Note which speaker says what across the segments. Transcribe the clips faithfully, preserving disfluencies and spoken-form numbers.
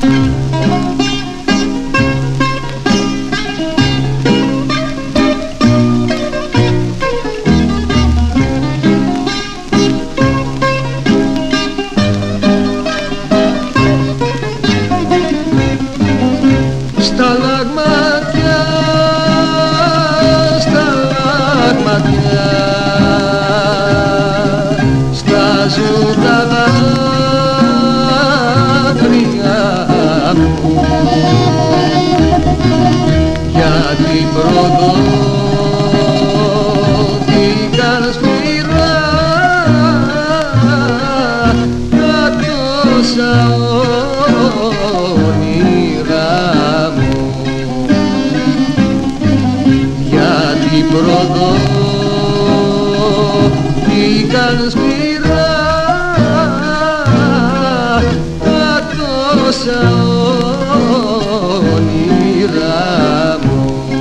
Speaker 1: Σταλαγμάτια, σταλαγμάτια, στάζουν τα δάκρυα μου για την προδότηκα σκληρά τα τόσα προδότηκαν σκληρά τα τόσα όνειρά μου.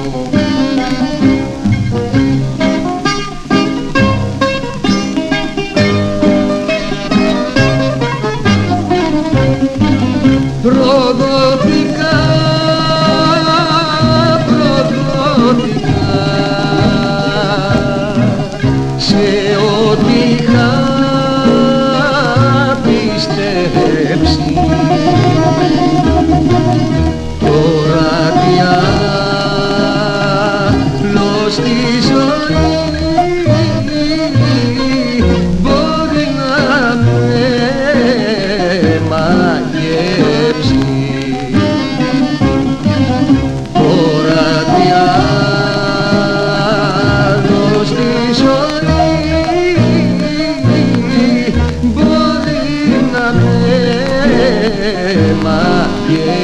Speaker 1: Προδότηκα, προδότηκα σε ό,τι είχα πιστέψει. Τώρα τι άλλο στη ζωή μπορεί να με μαγεύσει. Τώρα τι άλλο στη ζωή μπορεί να με μαγεύσει.